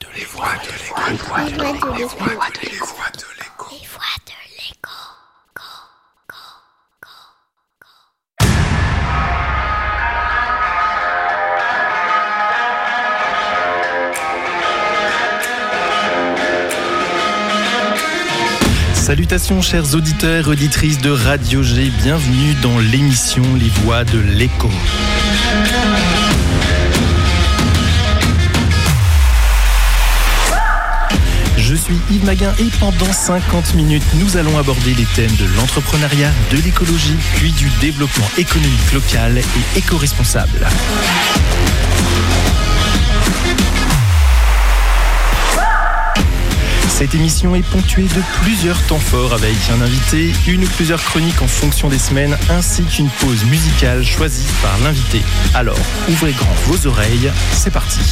Les voix de l'écho. Salutations chers auditeurs et auditrices de Radio G, bienvenue dans l'émission Les Voix de l'écho. Je suis Yves Maguin et pendant 50 minutes, nous allons aborder les thèmes de l'entrepreneuriat, de l'écologie, puis du développement économique local et éco-responsable. Cette émission est ponctuée de plusieurs temps forts avec un invité, une ou plusieurs chroniques en fonction des semaines, ainsi qu'une pause musicale choisie par l'invité. Alors, ouvrez grand vos oreilles, c'est parti.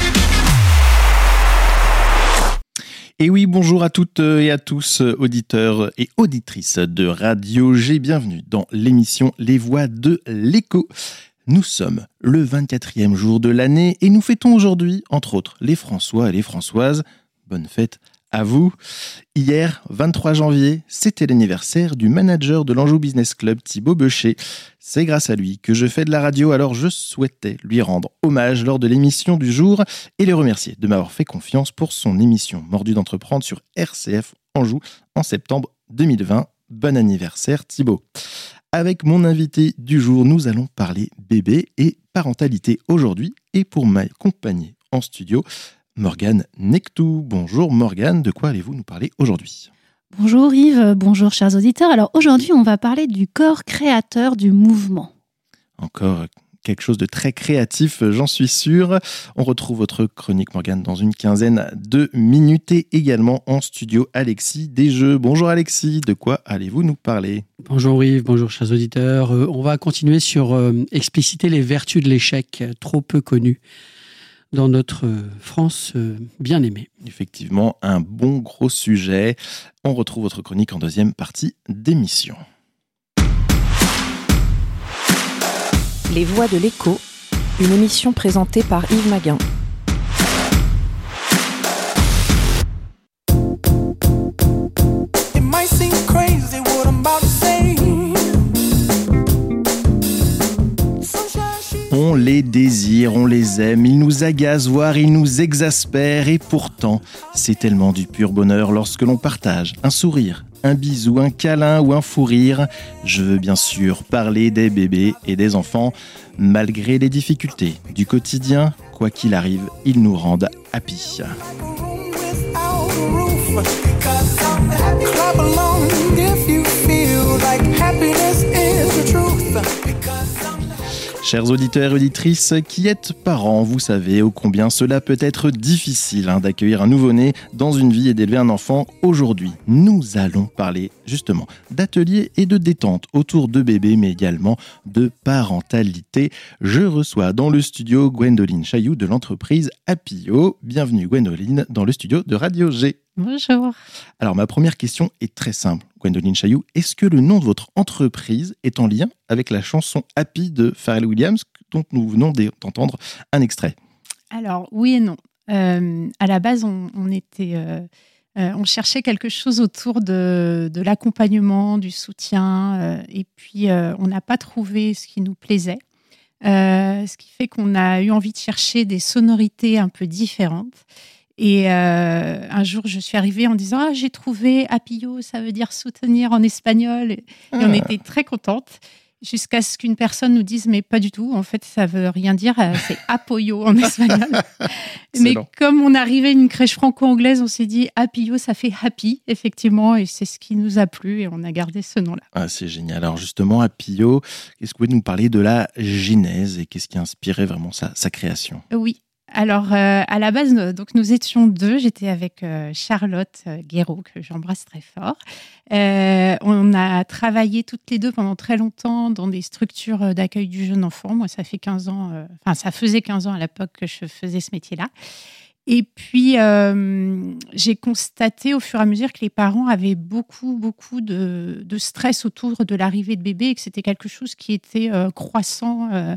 Et oui, bonjour à toutes et à tous, auditeurs et auditrices de Radio G. Bienvenue dans l'émission Les Voix de l'écho. Nous sommes le 24e jour de l'année et nous fêtons aujourd'hui, entre autres, les François et les Françoises. Bonne fête à vous. Hier, 23 janvier, c'était l'anniversaire du manager de l'Anjou Business Club, Thibaut Becher. C'est grâce à lui que je fais de la radio, alors je souhaitais lui rendre hommage lors de l'émission du jour et le remercier de m'avoir fait confiance pour son émission Mordu d'entreprendre sur RCF Anjou en septembre 2020. Bon anniversaire Thibaut. Avec mon invité du jour, nous allons parler bébé et parentalité aujourd'hui et pour m'accompagner en studio, Morgane Nectou. Bonjour Morgane, de quoi allez-vous nous parler aujourd'hui ? Bonjour Yves, bonjour chers auditeurs. Alors aujourd'hui, on va parler du corps créateur du mouvement. Encore quelque chose de très créatif, j'en suis sûr. On retrouve votre chronique Morgane dans une quinzaine de minutes et également en studio Alexis Desjeux. Bonjour Alexis, de quoi allez-vous nous parler ? Bonjour Yves, bonjour chers auditeurs. On va continuer sur expliciter les vertus de l'échec, trop peu connues dans notre France bien aimée. Effectivement, un bon gros sujet. On retrouve votre chronique en deuxième partie d'émission. Les Voix de l'écho, une émission présentée par Yves Maguin. On les désire, on les aime, ils nous agacent, voire ils nous exaspèrent. Et pourtant, c'est tellement du pur bonheur lorsque l'on partage un sourire, un bisou, un câlin ou un fou rire. Je veux bien sûr parler des bébés et des enfants. Malgré les difficultés du quotidien, quoi qu'il arrive, ils nous rendent happy. Chers auditeurs et auditrices qui êtes parents, vous savez ô combien cela peut être difficile d'accueillir un nouveau-né dans une vie et d'élever un enfant. Aujourd'hui, nous allons parler justement d'ateliers et de détente autour de bébés, mais également de parentalité. Je reçois dans le studio Gwendoline Chailloux de l'entreprise Appio. Bienvenue Gwendoline dans le studio de Radio G. Bonjour. Alors ma première question est très simple. Gwendoline Chailloux, est-ce que le nom de votre entreprise est en lien avec la chanson Happy de Pharrell Williams dont nous venons d'entendre un extrait ? Alors oui et non. À la base, on cherchait quelque chose autour de l'accompagnement, du soutien, et puis on n'a pas trouvé ce qui nous plaisait. Ce qui fait qu'on a eu envie de chercher des sonorités un peu différentes. Et un jour, je suis arrivée en disant « Ah, j'ai trouvé Appio, ça veut dire soutenir en espagnol. » Et on était très contentes, jusqu'à ce qu'une personne nous dise « Mais pas du tout, en fait, ça veut rien dire, c'est apoyo en espagnol. » Mais comme on arrivait à une crèche franco-anglaise, on s'est dit « Appio, ça fait happy, effectivement. » Et c'est ce qui nous a plu et on a gardé ce nom-là. Ah, c'est génial. Alors justement, Appio, est-ce que vous pouvez nous parler de la genèse et qu'est-ce qui a inspiré vraiment sa création ? Oui. Alors, à la base, donc, nous étions deux. J'étais avec Charlotte Guéraud, que j'embrasse très fort. On a travaillé toutes les deux pendant très longtemps dans des structures d'accueil du jeune enfant. Moi, ça fait 15 ans, ça faisait 15 ans à l'époque que je faisais ce métier-là. Et puis, j'ai constaté au fur et à mesure que les parents avaient beaucoup de stress autour de l'arrivée de bébé et que c'était quelque chose qui était croissant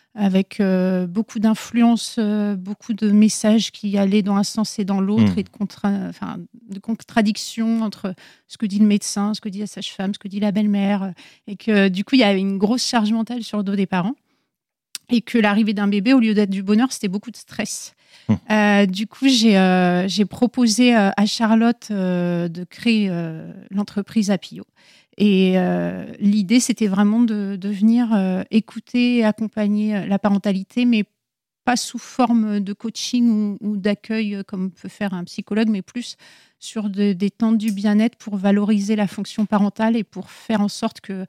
avec beaucoup d'influences, beaucoup de messages qui allaient dans un sens et dans l'autre, et de contradictions entre ce que dit le médecin, ce que dit la sage-femme, ce que dit la belle-mère, et que du coup, il y avait une grosse charge mentale sur le dos des parents, et que l'arrivée d'un bébé, au lieu d'être du bonheur, c'était beaucoup de stress. Du coup, j'ai proposé à Charlotte de créer l'entreprise Apio. Et l'idée, c'était vraiment de venir écouter et accompagner la parentalité, mais pas sous forme de coaching ou d'accueil comme peut faire un psychologue, mais plus sur des temps du bien-être pour valoriser la fonction parentale et pour faire en sorte que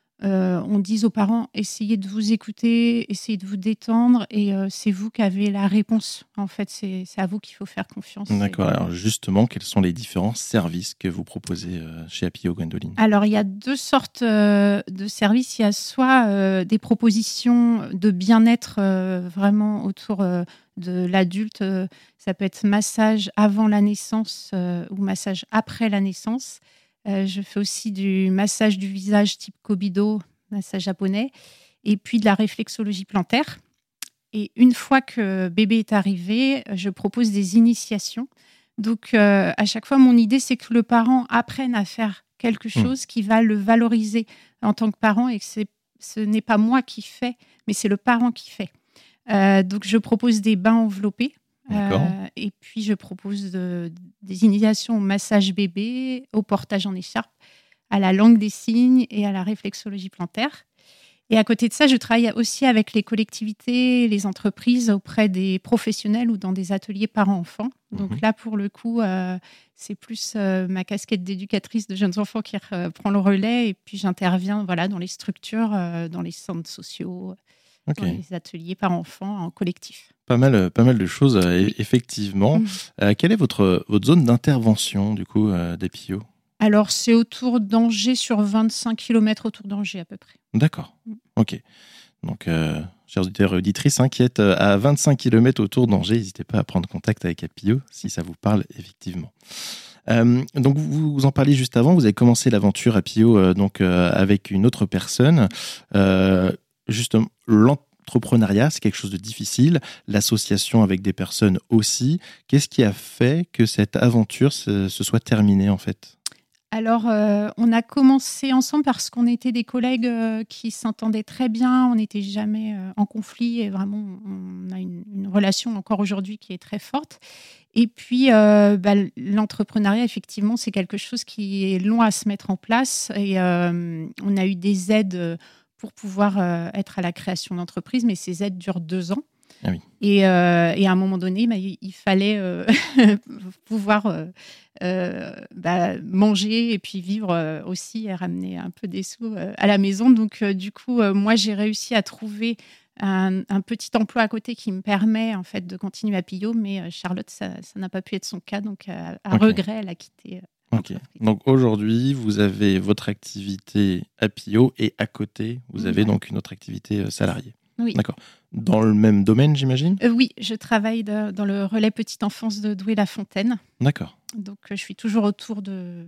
on dise aux parents, essayez de vous écouter, essayez de vous détendre, et c'est vous qui avez la réponse. En fait, c'est à vous qu'il faut faire confiance. D'accord. Alors justement, quels sont les différents services que vous proposez chez Apio, Gwendoline ? Alors, il y a deux sortes de services. Il y a soit des propositions de bien-être vraiment autour de l'adulte. Ça peut être massage avant la naissance ou massage après la naissance. Je fais aussi du massage du visage type Kobido, massage japonais, et puis de la réflexologie plantaire. Et une fois que bébé est arrivé, je propose des initiations. Donc, à chaque fois, mon idée, c'est que le parent apprenne à faire quelque chose qui va le valoriser en tant que parent, et que ce n'est pas moi qui fais, mais c'est le parent qui fait. Donc, je propose des bains enveloppés. Et puis, je propose des initiations au massage bébé, au portage en écharpe, à la langue des signes et à la réflexologie plantaire. Et à côté de ça, je travaille aussi avec les collectivités, les entreprises, auprès des professionnels ou dans des ateliers parents-enfants. Donc là, pour le coup, c'est plus ma casquette d'éducatrice de jeunes enfants qui prend le relais. Et puis, j'interviens dans les structures, dans les centres sociaux, dans les ateliers parents-enfants en collectif. Pas mal de choses, effectivement. Quelle est votre zone d'intervention, du coup, d'Apio ? Alors, c'est autour d'Angers, sur 25 km autour d'Angers, à peu près. D'accord. Ok. Donc, chers auditeurs et auditrices, qui êtes à 25 km autour d'Angers, n'hésitez pas à prendre contact avec Apio, si ça vous parle, effectivement. Donc, vous en parliez juste avant, vous avez commencé l'aventure Apio avec une autre personne. Justement, l'entrepreneuriat, c'est quelque chose de difficile. L'association avec des personnes aussi. Qu'est-ce qui a fait que cette aventure se soit terminée, en fait ? Alors, on a commencé ensemble parce qu'on était des collègues qui s'entendaient très bien. On n'était jamais en conflit, et vraiment, on a une relation encore aujourd'hui qui est très forte. Et puis, l'entrepreneuriat, effectivement, c'est quelque chose qui est long à se mettre en place. Et on a eu des aides pour pouvoir être à la création d'entreprise, mais ces aides durent 2 ans. Ah oui. Et à un moment donné, il fallait pouvoir manger et puis vivre aussi, et ramener un peu des sous à la maison. Donc, du coup, moi, j'ai réussi à trouver un petit emploi à côté qui me permet en fait de continuer à Apio, mais Charlotte, ça n'a pas pu être son cas. Donc, à regret, elle a quitté. Ok. Donc aujourd'hui, vous avez votre activité Apio, et à côté, vous avez donc une autre activité salariée. Oui. D'accord. Dans le même domaine, j'imagine ? Oui, je travaille dans le relais petite enfance de Douai-la-Fontaine. D'accord. Donc, je suis toujours autour des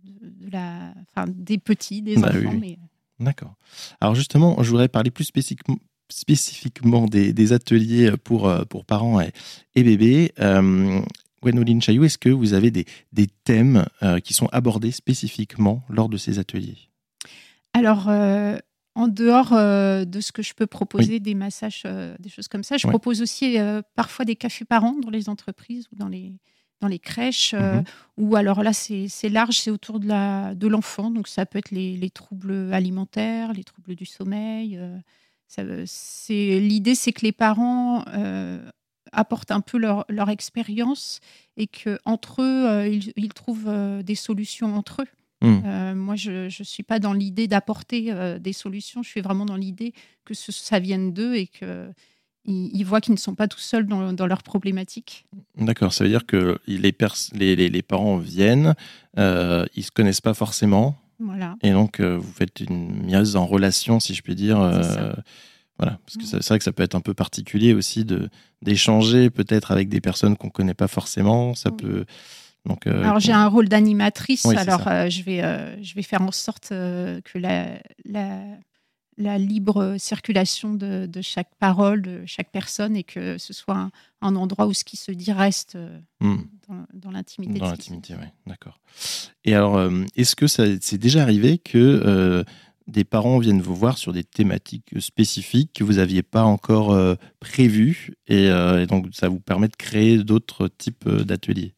petits, des enfants. Oui. Mais... D'accord. Alors justement, je voudrais parler plus spécifiquement des ateliers pour parents et bébés. Gwendoline Chailloux, est-ce que vous avez des thèmes qui sont abordés spécifiquement lors de ces ateliers ? Alors, en dehors de ce que je peux proposer, des massages, des choses comme ça, je propose aussi parfois des cafés parents dans les entreprises ou dans les crèches. Ou alors là, c'est large, c'est autour de l'enfant. Donc, ça peut être les troubles alimentaires, les troubles du sommeil. L'idée, c'est que les parents apportent un peu leur expérience, et qu'entre eux, ils trouvent des solutions entre eux. Moi, je ne suis pas dans l'idée d'apporter des solutions. Je suis vraiment dans l'idée que ça vienne d'eux, et qu'ils voient qu'ils ne sont pas tout seuls dans leurs problématiques. D'accord, ça veut dire que les parents viennent, ils ne se connaissent pas forcément. Voilà. Et donc, vous faites une mise en relation, si je puis dire. Voilà, parce que c'est vrai que ça peut être un peu particulier aussi d'échanger peut-être avec des personnes qu'on ne connaît pas forcément. Ça peut... Donc, alors, j'ai un rôle d'animatrice. Oui, alors, je vais faire en sorte que la libre circulation de chaque parole, de chaque personne, et que ce soit un endroit où ce qui se dit reste dans l'intimité. Dans l'intimité, oui, d'accord. Et alors, est-ce que c'est déjà arrivé que des parents viennent vous voir sur des thématiques spécifiques que vous n'aviez pas encore prévues et donc ça vous permet de créer d'autres types d'ateliers?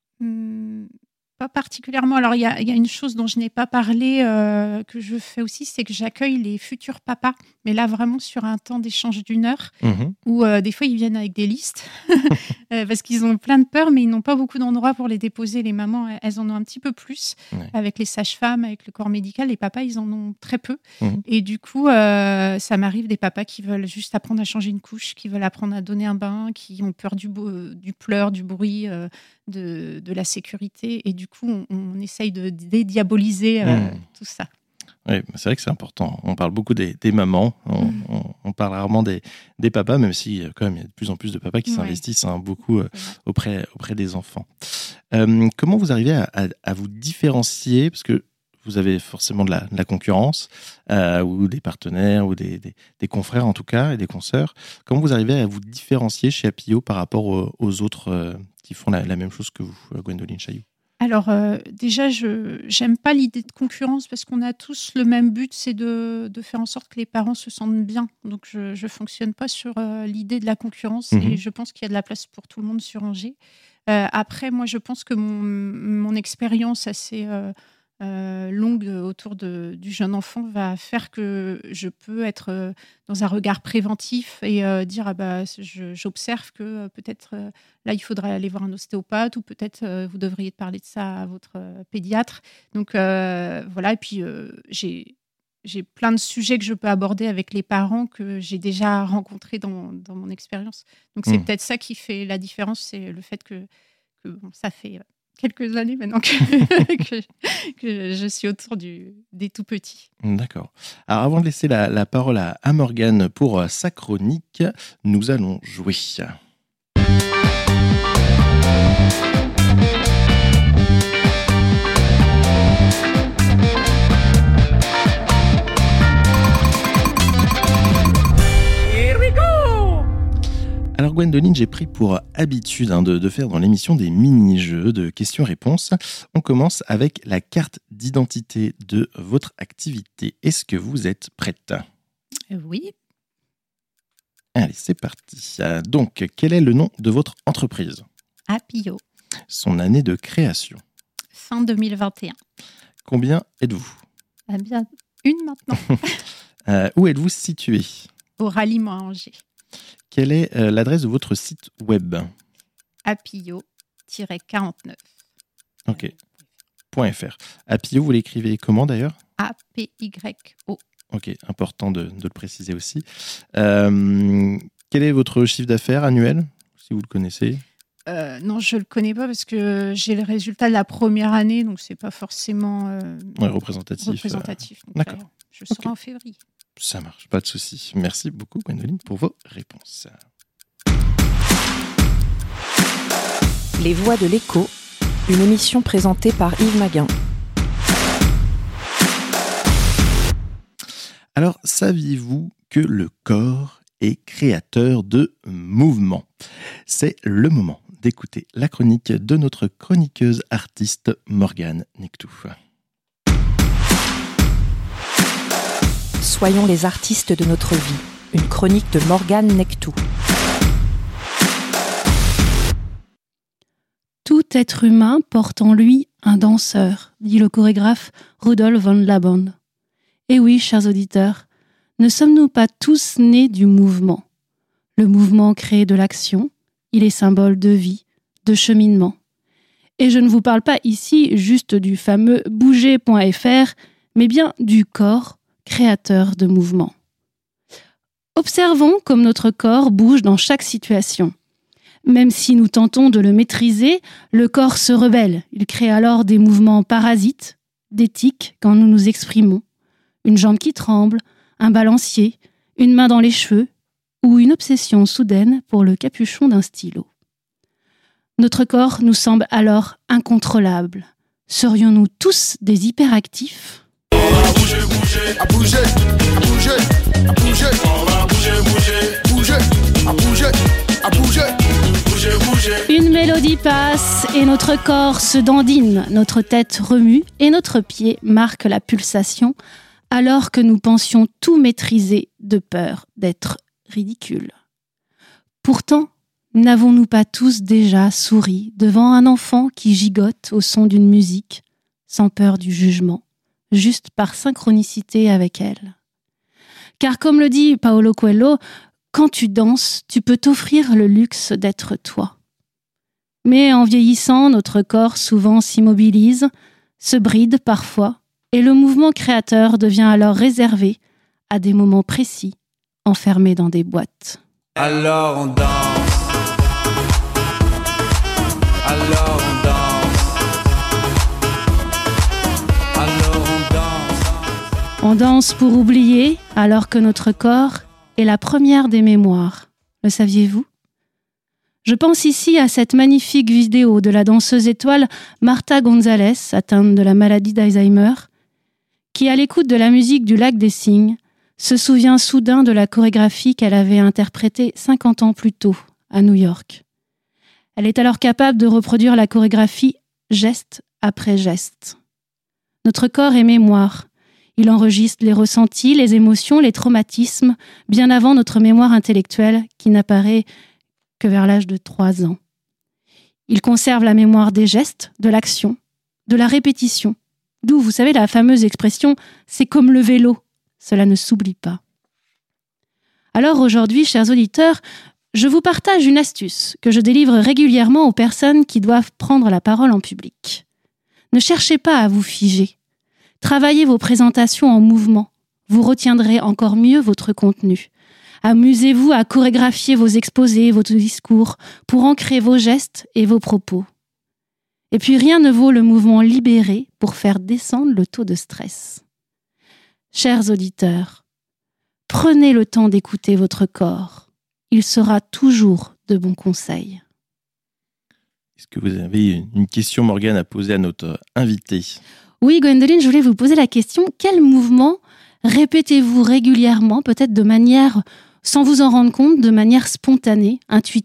Pas particulièrement. Alors, il y a une chose dont je n'ai pas parlé, que je fais aussi, c'est que j'accueille les futurs papas, mais là, vraiment sur un temps d'échange d'1 heure, où des fois, ils viennent avec des listes, parce qu'ils ont plein de peurs, mais ils n'ont pas beaucoup d'endroits pour les déposer. Les mamans, elles en ont un petit peu plus, avec les sages-femmes, avec le corps médical. Les papas, ils en ont très peu. Et du coup, ça m'arrive des papas qui veulent juste apprendre à changer une couche, qui veulent apprendre à donner un bain, qui ont peur du pleur, du bruit, de la sécurité. Et du coup, on essaye de dédiaboliser tout ça. Oui, c'est vrai que c'est important. On parle beaucoup des mamans, on parle rarement des papas, même si quand même il y a de plus en plus de papas qui s'investissent beaucoup auprès des enfants. Comment vous arrivez à vous différencier, parce que vous avez forcément de la concurrence, ou des partenaires, ou des confrères en tout cas, et des consoeurs. Comment vous arrivez à vous différencier chez Apio par rapport aux autres qui font la même chose que vous, Gwendoline Chailloux? Alors déjà, j'aime pas l'idée de concurrence parce qu'on a tous le même but, c'est de faire en sorte que les parents se sentent bien. Donc je fonctionne pas sur l'idée de la concurrence et je pense qu'il y a de la place pour tout le monde sur Angers. Après, moi, je pense que mon expérience assez longue autour du jeune enfant va faire que je peux être dans un regard préventif et dire j'observe que peut-être là il faudrait aller voir un ostéopathe ou peut-être vous devriez parler de ça à votre pédiatre. Donc voilà, et puis j'ai plein de sujets que je peux aborder avec les parents que j'ai déjà rencontrés dans mon expérience. Donc c'est peut-être ça qui fait la différence, c'est le fait que ça fait quelques années maintenant que je suis autour des tout petits. D'accord. Alors avant de laisser la parole à Morgane pour sa chronique, nous allons jouer. Alors Gwendoline, j'ai pris pour habitude de faire dans l'émission des mini-jeux de questions-réponses. On commence avec la carte d'identité de votre activité. Est-ce que vous êtes prête ? Oui. Allez, c'est parti. Donc, quel est le nom de votre entreprise ? Apio. Son année de création ? Fin 2021. Combien êtes-vous ? Eh bien, une maintenant. Où êtes-vous situé ? Au ralliement à Angers. Quelle est l'adresse de votre site web ? Apio-49. Ok. .fr. Apio, vous l'écrivez comment d'ailleurs ? A-P-Y-O. Ok, important de le préciser aussi. Quel est votre chiffre d'affaires annuel, si vous le connaissez ? Non, je ne le connais pas parce que j'ai le résultat de la première année, donc ce n'est pas forcément représentatif. Donc, d'accord. Je serai en février. Ça marche, pas de souci. Merci beaucoup, Gwendoline, pour vos réponses. Les Voix de l'écho, une émission présentée par Yves Maguin. Alors, saviez-vous que le corps est créateur de mouvements ? C'est le moment d'écouter la chronique de notre chroniqueuse artiste Morgane Nectou. Soyons les artistes de notre vie. Une chronique de Morgane Nectou. Tout être humain porte en lui un danseur, dit le chorégraphe Rudolf von Laban. Et oui, chers auditeurs, ne sommes-nous pas tous nés du mouvement ? Le mouvement crée de l'action, il est symbole de vie, de cheminement. Et je ne vous parle pas ici juste du fameux bouger.fr, mais bien du corps, créateur de mouvement. Observons comme notre corps bouge dans chaque situation. Même si nous tentons de le maîtriser, le corps se rebelle. Il crée alors des mouvements parasites, des tics quand nous nous exprimons. Une jambe qui tremble, un balancier, une main dans les cheveux ou une obsession soudaine pour le capuchon d'un stylo. Notre corps nous semble alors incontrôlable. Serions-nous tous des hyperactifs ? On va bouger, bouger, à bouger, à bouger, à bouger. On va bouger, bouger, bouger, à bouger, à bouger, bouger, bouger. Une mélodie passe et notre corps se dandine, notre tête remue et notre pied marque la pulsation alors que nous pensions tout maîtriser de peur d'être ridicules. Pourtant, n'avons-nous pas tous déjà souri devant un enfant qui gigote au son d'une musique, sans peur du jugement, juste par synchronicité avec elle? Car comme le dit Paolo Coelho, quand tu danses, tu peux t'offrir le luxe d'être toi. Mais en vieillissant, notre corps souvent s'immobilise, se bride parfois, et le mouvement créateur devient alors réservé à des moments précis, enfermés dans des boîtes. Alors on danse. Alors on danse. Alors on danse. On danse pour oublier, alors que notre corps est la première des mémoires. Le saviez-vous ? Je pense ici à cette magnifique vidéo de la danseuse étoile Marta González, atteinte de la maladie d'Alzheimer, qui, à l'écoute de la musique du Lac des Cygnes, se souvient soudain de la chorégraphie qu'elle avait interprétée 50 ans plus tôt, à New York. Elle est alors capable de reproduire la chorégraphie geste après geste. Notre corps est mémoire. Il enregistre les ressentis, les émotions, les traumatismes, bien avant notre mémoire intellectuelle qui n'apparaît que vers l'âge de 3 ans. Il conserve la mémoire des gestes, de l'action, de la répétition. D'où, vous savez, la fameuse expression « c'est comme le vélo ». Cela ne s'oublie pas. Alors aujourd'hui, chers auditeurs, je vous partage une astuce que je délivre régulièrement aux personnes qui doivent prendre la parole en public. Ne cherchez pas à vous figer. Travaillez vos présentations en mouvement. Vous retiendrez encore mieux votre contenu. Amusez-vous à chorégraphier vos exposés, vos discours, pour ancrer vos gestes et vos propos. Et puis rien ne vaut le mouvement libéré pour faire descendre le taux de stress. Chers auditeurs, prenez le temps d'écouter votre corps. Il sera toujours de bons conseils. Est-ce que vous avez une question, Morgane, à poser à notre invité ? Oui, Gwendoline, je voulais vous poser la question. Quel mouvement répétez-vous régulièrement, peut-être de manière, sans vous en rendre compte, de manière spontanée, intuitive ?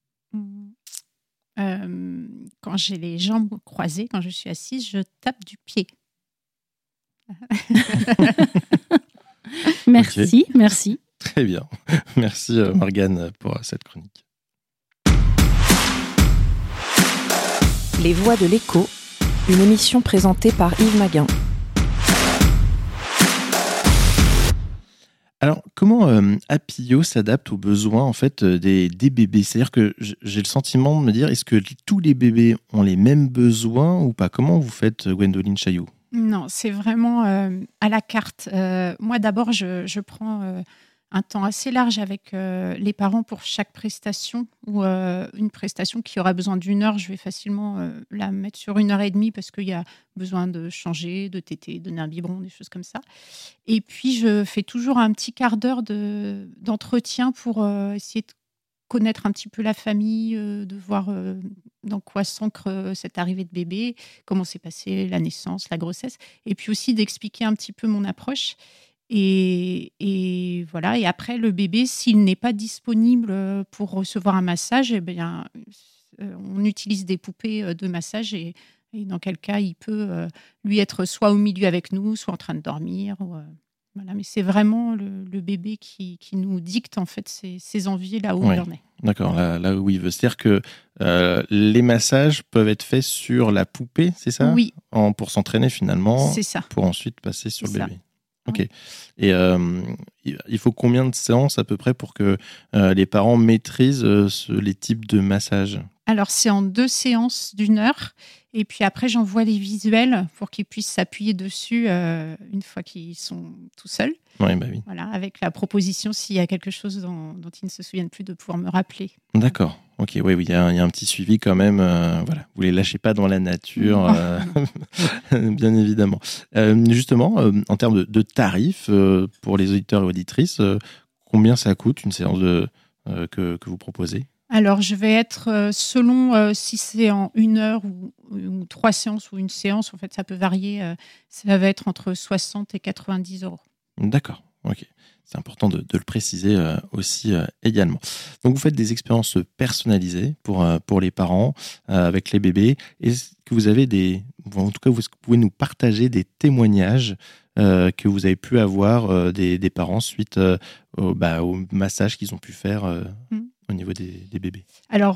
Quand j'ai les jambes croisées, quand je suis assise, je tape du pied. Merci, okay. Merci. Très bien. Merci Morgane pour cette chronique. Les Voix de l'écho, une émission présentée par Yves Maguin. Alors, comment Apio s'adapte aux besoins en fait des bébés ? C'est-à-dire que j'ai le sentiment de me dire, est-ce que tous les bébés ont les mêmes besoins ou pas ? Comment vous faites, Gwendoline Chaillot ? Non, c'est vraiment à la carte. Moi, d'abord, je prends un temps assez large avec les parents pour chaque prestation ou une prestation qui aura besoin d'1 heure, je vais facilement la mettre sur 1h30 parce qu'il y a besoin de changer, de téter, donner un biberon, des choses comme ça. Et puis, je fais toujours un petit quart d'heure d'entretien pour essayer de connaître un petit peu la famille, de voir dans quoi s'ancre cette arrivée de bébé, comment s'est passée la naissance, la grossesse, et puis aussi d'expliquer un petit peu mon approche. Et voilà. Et après, le bébé, s'il n'est pas disponible pour recevoir un massage, eh bien, on utilise des poupées de massage et dans quel cas, il peut lui être soit au milieu avec nous, soit en train de dormir. Voilà. Mais c'est vraiment le bébé qui nous dicte en fait ses envies là où il en est. D'accord, là où il veut. C'est-à-dire que les massages peuvent être faits sur la poupée, c'est ça ? Oui. Pour s'entraîner finalement. C'est ça. Pour ensuite passer sur c'est le bébé. Ça. Ok. Et il faut combien de séances à peu près pour que les parents maîtrisent les types de massages ? Alors, c'est en 2 séances d'1 heure. Et puis après, j'envoie les visuels pour qu'ils puissent s'appuyer dessus une fois qu'ils sont tout seuls. Oui, bah oui. Voilà, avec la proposition, s'il y a quelque chose dont ils ne se souviennent plus, de pouvoir me rappeler. D'accord. Ok, oui, il y a un petit suivi quand même. Voilà, vous les lâchez pas dans la nature, bien évidemment. Justement, en termes de tarifs pour les auditeurs et auditrices, combien ça coûte une séance que vous proposez ? Alors, je vais être selon si c'est en 1 heure ou ou 3 séances ou une séance, en fait, ça peut varier. Ça va être entre 60 et 90 €. D'accord, ok. C'est important de le préciser aussi également. Donc, vous faites des expériences personnalisées pour les parents avec les bébés. Est-ce que vous avez en tout cas, vous pouvez nous partager des témoignages que vous avez pu avoir des parents suite au massage qu'ils ont pu faire au niveau des bébés? Alors,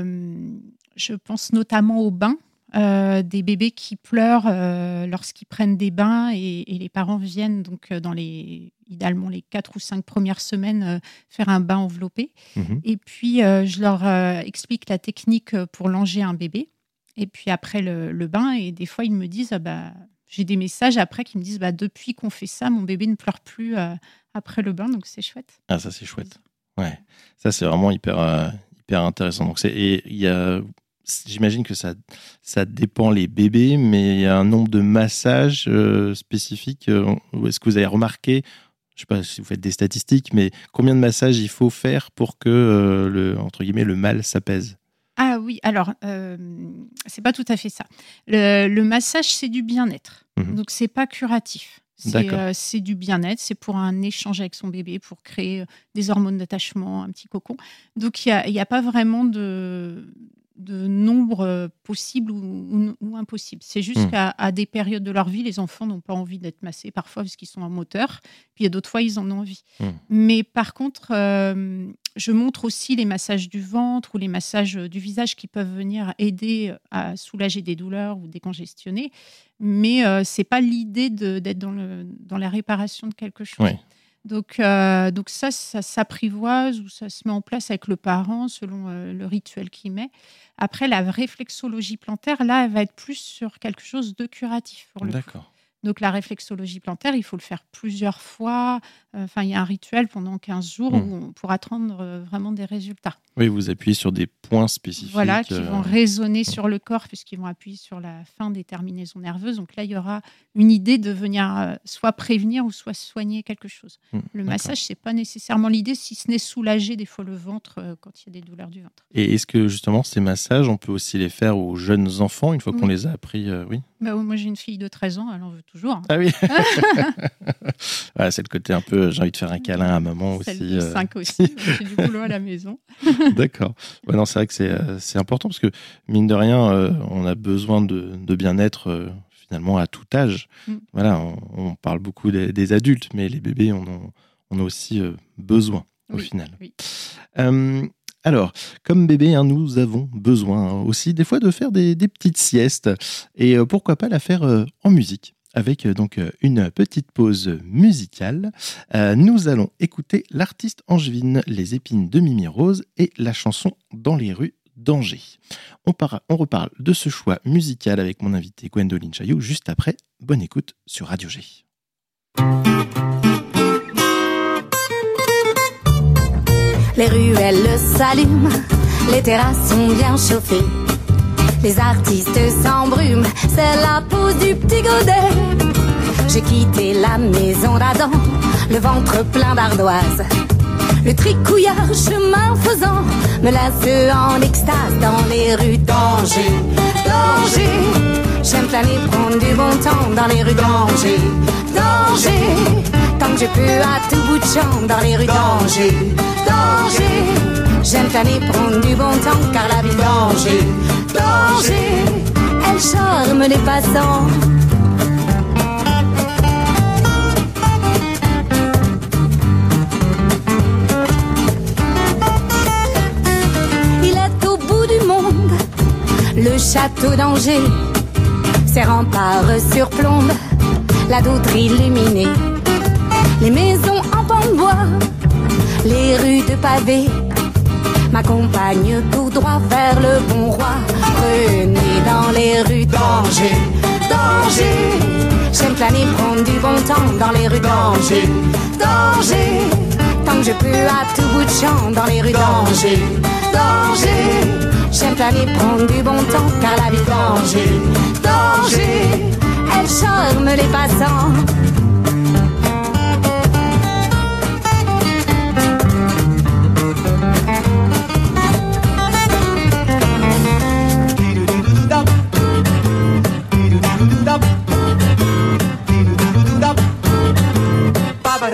je pense notamment aux bains. Des bébés qui pleurent lorsqu'ils prennent des bains et les parents viennent donc idéalement les 4 ou 5 premières semaines faire un bain enveloppé. Et puis je leur explique la technique pour langer un bébé et puis après le bain, et des fois ils me disent j'ai des messages après qui me disent depuis qu'on fait ça, mon bébé ne pleure plus après le bain, donc c'est chouette. Ah, ça c'est chouette. Ouais, ça c'est vraiment hyper intéressant. Donc j'imagine que ça dépend les bébés, mais il y a un nombre de massages spécifiques. Est-ce que vous avez remarqué, je ne sais pas si vous faites des statistiques, mais combien de massages il faut faire pour que entre guillemets, le mal s'apaise? Ah oui, alors c'est pas tout à fait ça. Le massage, c'est du bien-être, donc c'est pas curatif. C'est du bien-être, c'est pour un échange avec son bébé, pour créer des hormones d'attachement, un petit cocon. Donc il y a pas vraiment de nombre possible ou impossible. C'est juste qu'à des périodes de leur vie, les enfants n'ont pas envie d'être massés parfois parce qu'ils sont en moteur, puis il y a d'autres fois, ils en ont envie. Mais par contre, je montre aussi les massages du ventre ou les massages du visage qui peuvent venir aider à soulager des douleurs ou décongestionner, mais c'est pas l'idée d'être dans la réparation de quelque chose. Oui. Donc ça s'apprivoise ou ça se met en place avec le parent selon le rituel qu'il met. Après, la réflexologie plantaire, là, elle va être plus sur quelque chose de curatif pour le coup. Donc la réflexologie plantaire, il faut le faire plusieurs fois. Il y a un rituel pendant 15 jours pour attendre vraiment des résultats. Oui, vous appuyez sur des points spécifiques. Voilà, qui vont résonner sur le corps puisqu'ils vont appuyer sur la fin des terminaisons nerveuses. Donc là, il y aura une idée de venir soit prévenir ou soit soigner quelque chose. Le massage, ce n'est pas nécessairement l'idée, si ce n'est soulager des fois le ventre quand il y a des douleurs du ventre. Et est-ce que justement, ces massages, on peut aussi les faire aux jeunes enfants une fois qu'on les a appris oui. Moi, j'ai une fille de 13 ans, elle en veut toujours. Ah oui. Ouais, c'est le côté un peu, j'ai envie de faire un câlin à maman aussi. Celle de 5 aussi, j'ai du boulot à la maison. D'accord. Ouais, non, c'est vrai que c'est important parce que, mine de rien, on a besoin de bien-être finalement à tout âge. Voilà, on parle beaucoup des adultes, mais les bébés, on a aussi besoin au final. Oui. Alors, comme bébé, nous avons besoin aussi des fois de faire des petites siestes. Et pourquoi pas la faire en musique, avec donc une petite pause musicale. Nous allons écouter l'artiste angevine Les Épines de Mimi Rose et la chanson Dans les rues d'Angers. On reparle de ce choix musical avec mon invité Gwendoline Chaillot juste après. Bonne écoute sur Radio G. Les ruelles s'allument, les terrasses sont bien chauffées. Les artistes s'embrument, c'est la pause du petit godet. J'ai quitté la maison d'Adam, le ventre plein d'ardoises. Le tricouillard, chemin faisant, me laisse en extase dans les rues d'Angers. D'Angers, j'aime planer, prendre du bon temps dans les rues d'Angers. D'Angers, tant que je peux à tout bout de champ dans les rues d'Angers. D'Angers, j'aime planer, prendre du bon temps car la ville d'Angers. D'Angers, elle charme les passants. Il est au bout du monde, le château d'Angers. Ses remparts surplombent la Doutre illuminée. Les maisons en pan de bois, les rues de pavés m'accompagnent tout droit vers le bon roi. Prenez dans les rues d'Angers. D'Angers, j'aime planer, prendre du bon temps dans les rues d'Angers. D'Angers, tant que je peux à tout bout de champ dans les rues d'Angers. D'Angers, j'aime planer, prendre du bon temps car la ville d'Angers. D'Angers, elle charme les passants.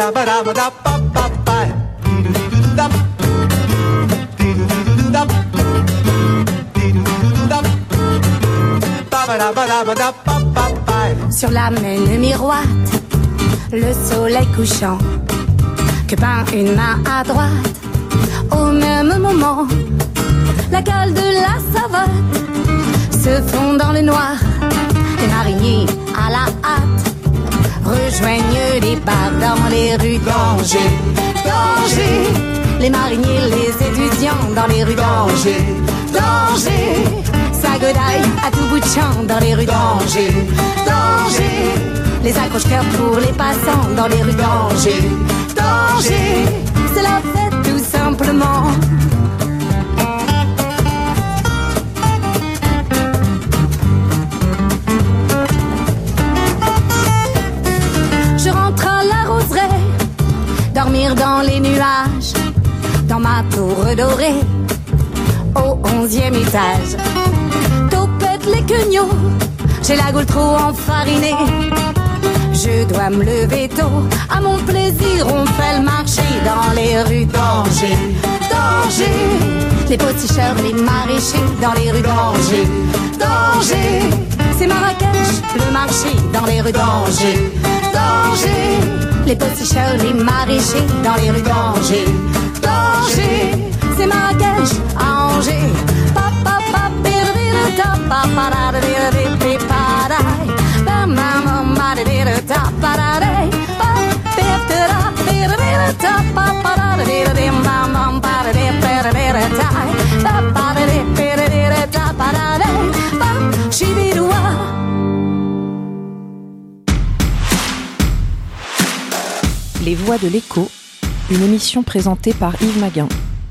Sur la Maine miroite, le soleil couchant, que peint une main à droite. Au même moment, la cale de la savate se fond dans le noir. Les mariniers à la hâte rejoignent les bars dans les rues d'Angers. D'Angers, les mariniers, les étudiants dans les rues d'Angers. D'Angers, ça godaille à tout bout de champ dans les rues d'Angers. D'Angers, les accroche-cœurs pour les passants dans les rues d'Angers. D'Angers, c'est la fête tout simplement. Je rentre à la roseraie, dormir dans les nuages, dans ma tour dorée, au 11e étage. Topette les queugnots, j'ai la gaule trop enfarinée. Je dois me lever tôt, à mon plaisir on fait le marché dans les rues d'Angers. D'Angers, les poticheurs, les maraîchers dans les rues d'Angers. D'Angers, c'est Marrakech, le marché dans les rues d'Angers. D'Angers, les poticheurs, les maraîchers dans les rues d'Angers. D'Angers, c'est Marrakech à Angers. Les Voix de l'Écho, une émission présentée par Yves Maguin.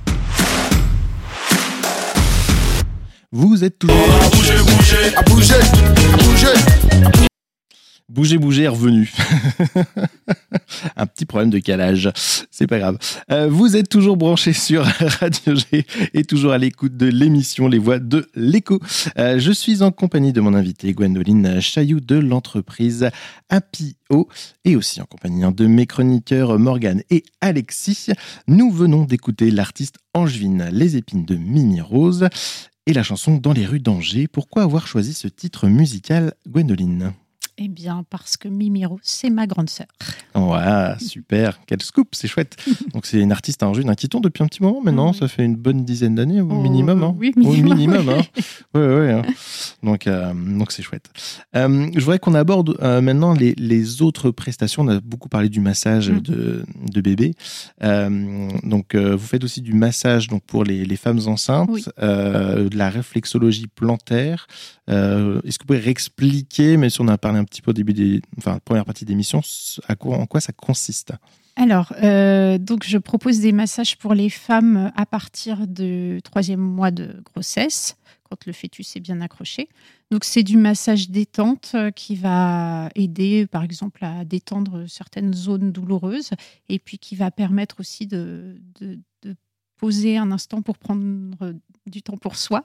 Vous êtes toujours... À bouger. Bouger est revenu. Un petit problème de calage, c'est pas grave. Vous êtes toujours branchés sur Radio G et toujours à l'écoute de l'émission Les Voix de l'Écho. Je suis en compagnie de mon invité Gwendoline Chailloux de l'entreprise Happy-O et aussi en compagnie de mes chroniqueurs Morgane et Alexis. Nous venons d'écouter l'artiste angevine Les Épines de Mimi Rose et la chanson Dans les rues d'Angers. Pourquoi avoir choisi ce titre musical, Gwendoline ? Eh bien, parce que Mimi Rose, c'est ma grande sœur. Ouais, super, quel scoop, c'est chouette. Donc c'est une artiste angevine qui tourne depuis un petit moment maintenant, ça fait une bonne dizaine d'années au minimum. Hein. Oui, minimum. Hein. Ouais, hein. Donc c'est chouette. Je voudrais qu'on aborde maintenant les autres prestations. On a beaucoup parlé du massage de bébé. Donc vous faites aussi du massage donc, pour les femmes enceintes, de la réflexologie plantaire. Est-ce que vous pouvez réexpliquer, même si on a parlé un petit peu au début première partie d'émission, en quoi ça consiste ? Alors, donc je propose des massages pour les femmes à partir du 3e mois de grossesse, quand le fœtus est bien accroché. Donc c'est du massage détente qui va aider, par exemple, à détendre certaines zones douloureuses et puis qui va permettre aussi de poser un instant pour prendre du temps pour soi.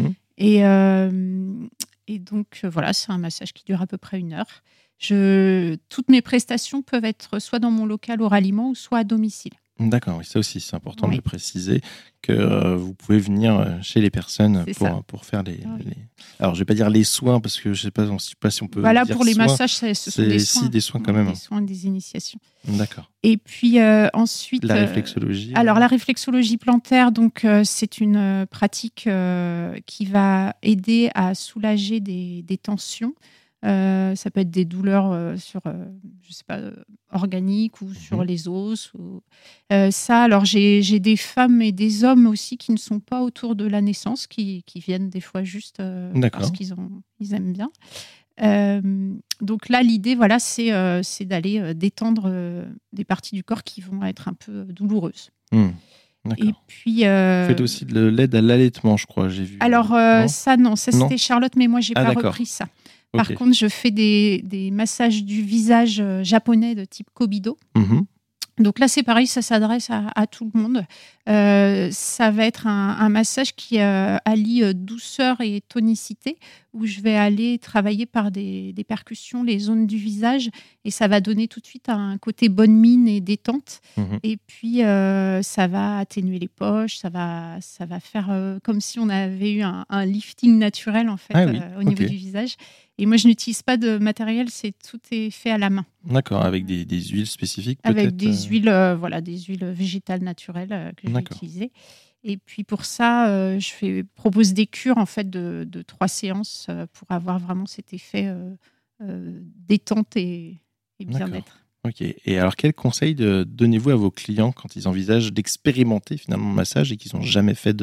Et donc, voilà, c'est un massage qui dure à peu près 1 heure. Toutes mes prestations peuvent être soit dans mon local au ralliement ou soit à domicile. D'accord, oui, ça aussi, c'est important de préciser que vous pouvez venir chez les personnes pour faire les... Alors, je ne vais pas dire les soins, parce que je ne sais pas si on peut voilà, dire pour les soins. massages, ce sont des soins. Si, des soins quand même. Des soins, des initiations. D'accord. Et puis ensuite... La réflexologie. Alors, la réflexologie plantaire, donc, c'est une pratique qui va aider à soulager des tensions. Ça peut être des douleurs sur, je sais pas, organiques ou sur les os. Alors j'ai des femmes et des hommes aussi qui ne sont pas autour de la naissance, qui viennent des fois juste parce qu'ils aiment bien. Donc là, l'idée, voilà, c'est d'aller détendre des parties du corps qui vont être un peu douloureuses. D'accord. Et puis, vous faites aussi de l'aide à l'allaitement, je crois, j'ai vu. Alors ça, non, c'était Charlotte, mais moi, j'ai pas repris ça. Par contre, je fais des massages du visage japonais de type Kobido. Donc là, c'est pareil, ça s'adresse à tout le monde. Ça va être un massage qui allie douceur et tonicité, où je vais aller travailler par des percussions les zones du visage, et ça va donner tout de suite un côté bonne mine et détente. Et puis, ça va atténuer les poches, ça va faire comme si on avait eu un lifting naturel en fait, au niveau du visage. Et moi, je n'utilise pas de matériel, tout est fait à la main. D'accord, avec des huiles spécifiques peut-être. Avec des huiles, des huiles végétales naturelles que je vais utiliser. Et puis pour ça, je propose des cures en fait de 3 séances pour avoir vraiment cet effet détente et bien-être. Ok. Et alors, quel conseil donnez-vous à vos clients quand ils envisagent d'expérimenter finalement le massage et qu'ils n'ont jamais fait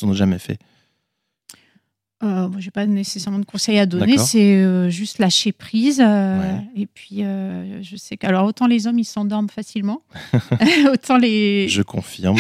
Moi, je n'ai pas nécessairement de conseils à donner, c'est juste lâcher prise. Et puis, je sais qu'alors autant les hommes, ils s'endorment facilement, autant les... Je confirme.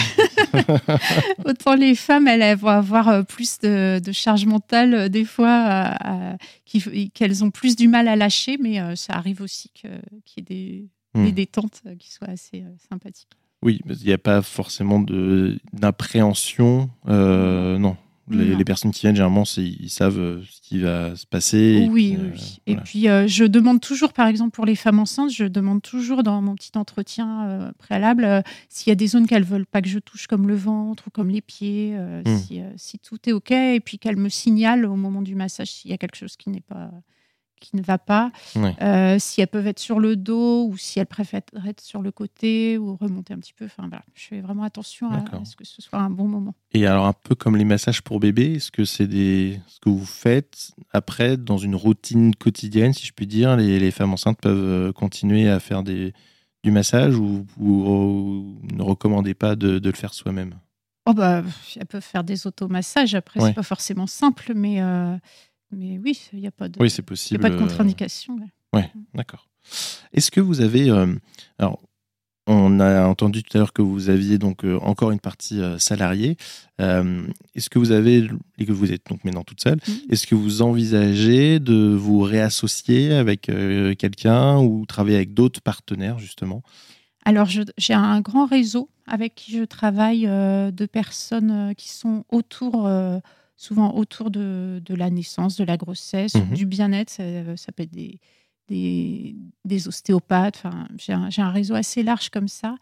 Autant les femmes, elles vont avoir plus de charge mentale, des fois, qu'elles ont plus du mal à lâcher, mais ça arrive aussi qu'il y ait des détentes qui soient assez sympathiques. Oui, il n'y a pas forcément d'appréhension, non. Les personnes qui viennent, généralement, ils savent ce qui va se passer. Oui. Et puis, je demande toujours, par exemple, pour les femmes enceintes, je demande toujours dans mon petit entretien préalable s'il y a des zones qu'elles ne veulent pas que je touche, comme le ventre ou comme les pieds, si tout est OK, et puis qu'elles me signalent au moment du massage s'il y a quelque chose qui ne va pas, si elles peuvent être sur le dos ou si elles préfèrent être sur le côté ou remonter un petit peu. Enfin, voilà, je fais vraiment attention à ce que ce soit un bon moment. Et alors, un peu comme les massages pour bébé, est-ce que c'est ce que vous faites après dans une routine quotidienne, si je puis dire, les femmes enceintes peuvent continuer à faire du massage ou ne recommandez pas de le faire soi-même? Elles peuvent faire des automassages. Après, c'est pas forcément simple, mais oui, il n'y a pas de, oui, c'est possible. Y a pas de contre-indication. Oui, d'accord. Est-ce que vous avez... alors, on a entendu tout à l'heure que vous aviez donc encore une partie salariée. Est-ce que vous avez... Et que vous êtes donc maintenant toute seule. Est-ce que vous envisagez de vous réassocier avec quelqu'un ou travailler avec d'autres partenaires, justement? Alors, j'ai un grand réseau avec qui je travaille de personnes qui sont souvent autour de la naissance, de la grossesse, du bien-être. Ça peut être des ostéopathes. Enfin, j'ai un réseau assez large comme ça.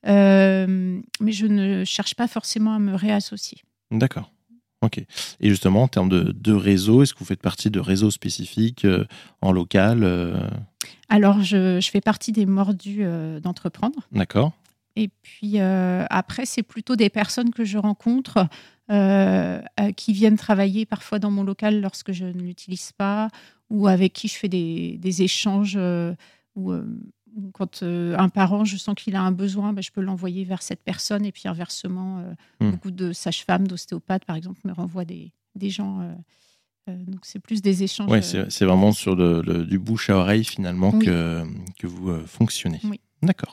Mais je ne cherche pas forcément à me réassocier. D'accord. Ok. Et justement, en termes de réseau, est-ce que vous faites partie de réseaux spécifiques en local Alors, je fais partie des mordus d'entreprendre. D'accord. Et puis après, c'est plutôt des personnes que je rencontre qui viennent travailler parfois dans mon local lorsque je ne l'utilise pas, ou avec qui je fais des échanges où quand un parent, je sens qu'il a un besoin, je peux l'envoyer vers cette personne, et puis inversement, beaucoup de sages-femmes, d'ostéopathes, par exemple, me renvoient des gens. Donc c'est plus des échanges. Oui, c'est vraiment sur du bouche à oreille finalement que vous fonctionnez. Oui. D'accord.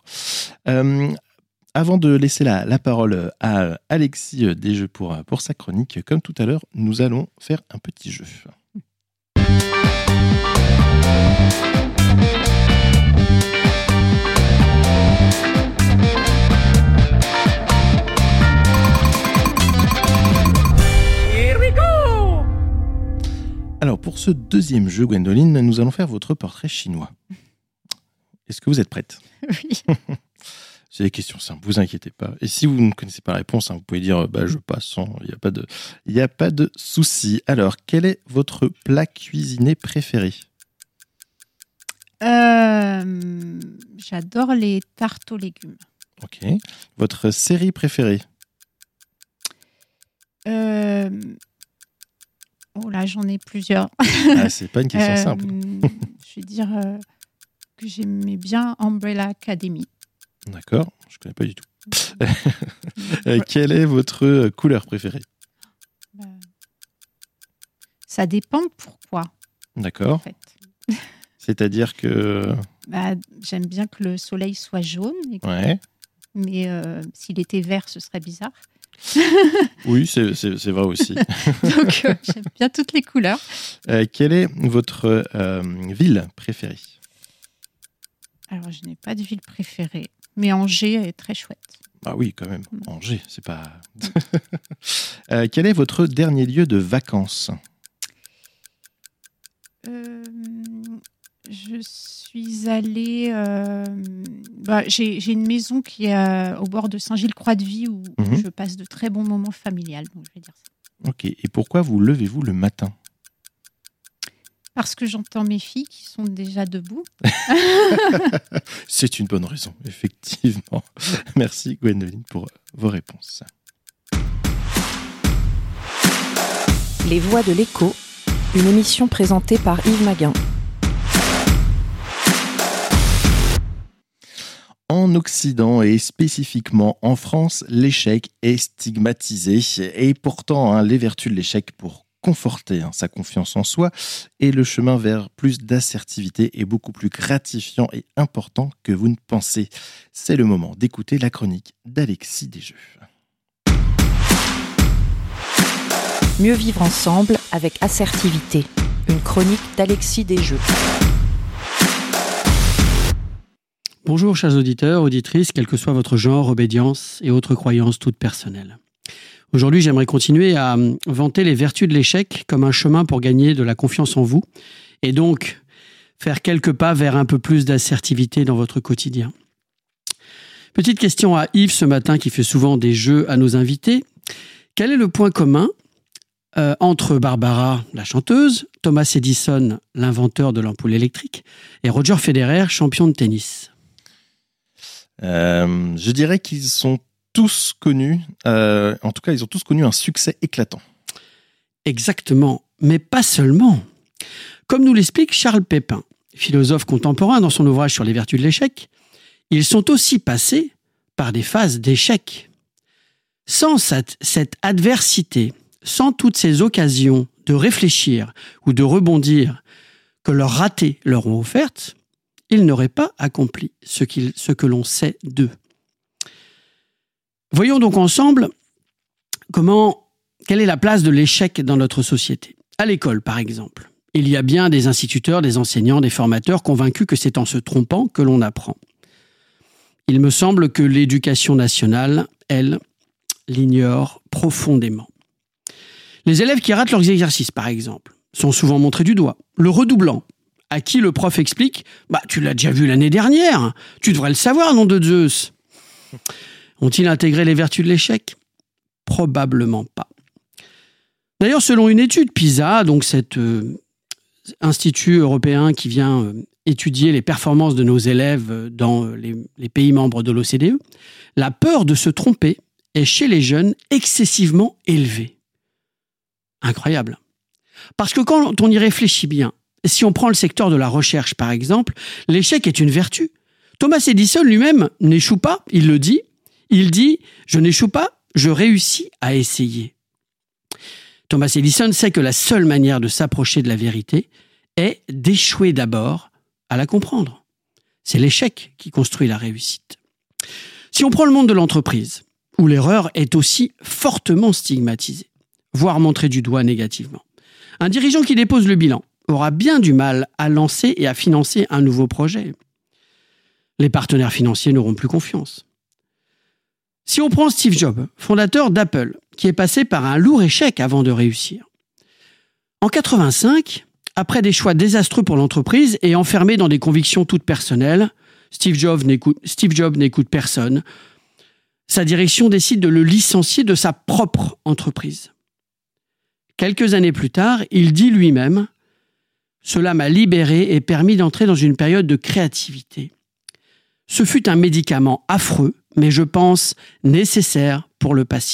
Avant de laisser la parole à Alexis des Jeux pour sa chronique, comme tout à l'heure, nous allons faire un petit jeu. Here we go! Alors, pour ce deuxième jeu, Gwendoline, nous allons faire votre portrait chinois. Est-ce que vous êtes prête? Oui. C'est des questions simples, vous inquiétez pas. Et si vous ne connaissez pas la réponse, vous pouvez dire je passe, il n'y a pas de souci. Alors, quel est votre plat cuisiné préféré? J'adore les tartes aux légumes. Ok. Votre série préférée? Oh là, j'en ai plusieurs. C'est pas une question simple. Je vais dire que j'aimais bien Umbrella Academy. D'accord, je ne connais pas du tout. Quelle est votre couleur préférée? Ça dépend pourquoi. D'accord. En fait. C'est-à-dire que... j'aime bien que le soleil soit jaune. Ouais. Mais s'il était vert, ce serait bizarre. Oui, c'est vrai aussi. Donc, j'aime bien toutes les couleurs. Quelle est votre ville préférée? Alors, je n'ai pas de ville préférée. Mais Angers est très chouette. Ah oui, quand même. Angers, c'est pas... Quel est votre dernier lieu de vacances ? Je suis allée... j'ai une maison qui est au bord de Saint-Gilles-Croix-de-Vie où je passe de très bons moments familiales. Donc je vais dire ça. Ok. Et pourquoi vous levez-vous le matin ? Parce que j'entends mes filles qui sont déjà debout. C'est une bonne raison, effectivement. Merci Gwendoline pour vos réponses. Les Voix de l'écho, une émission présentée par Yves Maguin. En Occident et spécifiquement en France, l'échec est stigmatisé. Et pourtant, les vertus de l'échec pour conforter sa confiance en soi et le chemin vers plus d'assertivité est beaucoup plus gratifiant et important que vous ne pensez. C'est le moment d'écouter la chronique d'Alexis Desjeux. Mieux vivre ensemble avec assertivité. Une chronique d'Alexis Desjeux. Bonjour chers auditeurs, auditrices, quel que soit votre genre, obédience et autres croyances toutes personnelles. Aujourd'hui, j'aimerais continuer à vanter les vertus de l'échec comme un chemin pour gagner de la confiance en vous et donc faire quelques pas vers un peu plus d'assertivité dans votre quotidien. Petite question à Yves ce matin qui fait souvent des jeux à nos invités. Quel est le point commun entre Barbara, la chanteuse, Thomas Edison, l'inventeur de l'ampoule électrique, et Roger Federer, champion de tennis ? Je dirais qu'ils sont tous connus, en tout cas, ils ont tous connu un succès éclatant. Exactement, mais pas seulement. Comme nous l'explique Charles Pépin, philosophe contemporain dans son ouvrage sur les vertus de l'échec, ils sont aussi passés par des phases d'échec. Sans cette adversité, sans toutes ces occasions de réfléchir ou de rebondir que leurs ratés leur ont offertes, ils n'auraient pas accompli ce que l'on sait d'eux. Voyons donc ensemble quelle est la place de l'échec dans notre société. À l'école, par exemple, il y a bien des instituteurs, des enseignants, des formateurs convaincus que c'est en se trompant que l'on apprend. Il me semble que l'éducation nationale, elle, l'ignore profondément. Les élèves qui ratent leurs exercices, par exemple, sont souvent montrés du doigt. Le redoublant, à qui le prof explique « Tu l'as déjà vu l'année dernière, tu devrais le savoir, nom de Zeus !» Ont-ils intégré les vertus de l'échec ? Probablement pas. D'ailleurs, selon une étude PISA, donc cet institut européen qui vient étudier les performances de nos élèves dans les pays membres de l'OCDE, la peur de se tromper est chez les jeunes excessivement élevée. Incroyable. Parce que quand on y réfléchit bien, si on prend le secteur de la recherche par exemple, l'échec est une vertu. Thomas Edison lui-même n'échoue pas, il le dit. Il dit « Je n'échoue pas, je réussis à essayer ». Thomas Edison sait que la seule manière de s'approcher de la vérité est d'échouer d'abord à la comprendre. C'est l'échec qui construit la réussite. Si on prend le monde de l'entreprise, où l'erreur est aussi fortement stigmatisée, voire montrée du doigt négativement, un dirigeant qui dépose le bilan aura bien du mal à lancer et à financer un nouveau projet. Les partenaires financiers n'auront plus confiance. Si on prend Steve Jobs, fondateur d'Apple, qui est passé par un lourd échec avant de réussir. En 1985, après des choix désastreux pour l'entreprise et enfermé dans des convictions toutes personnelles, Steve Jobs n'écoute personne. Sa direction décide de le licencier de sa propre entreprise. Quelques années plus tard, il dit lui-même « Cela m'a libéré et permis d'entrer dans une période de créativité. Ce fut un médicament affreux, mais je pense nécessaire pour le patient. »